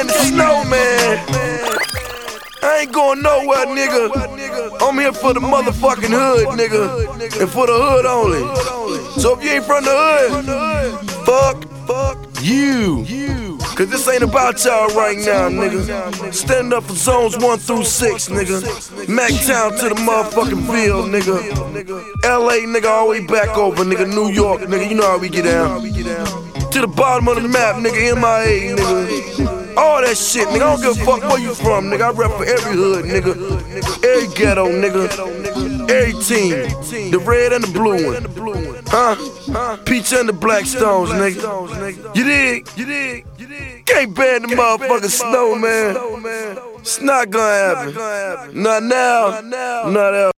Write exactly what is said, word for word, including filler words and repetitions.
man, the snowman. I ain't going nowhere, nigga. I'm here for the motherfucking hood, nigga. And for the hood only. So if you ain't from the hood, fuck, fuck you. Cause this ain't about y'all right now, nigga. Stand up for zones one through six, nigga. Mactown to the motherfucking Ville, nigga. L A, nigga, all the way back over, nigga. New York, nigga, you know how we get down. To the bottom of the map, nigga, M I A, nigga. All that shit, nigga, I don't give a fuck where you from, nigga. I rep for every hood, nigga. Every ghetto, nigga. Every team. The red and the blue one. Huh? Peach and the Black Stones, nigga. You dig? You dig? You dig? Can't ban the motherfucking snowman. It's not gonna happen. Not now. Not ever.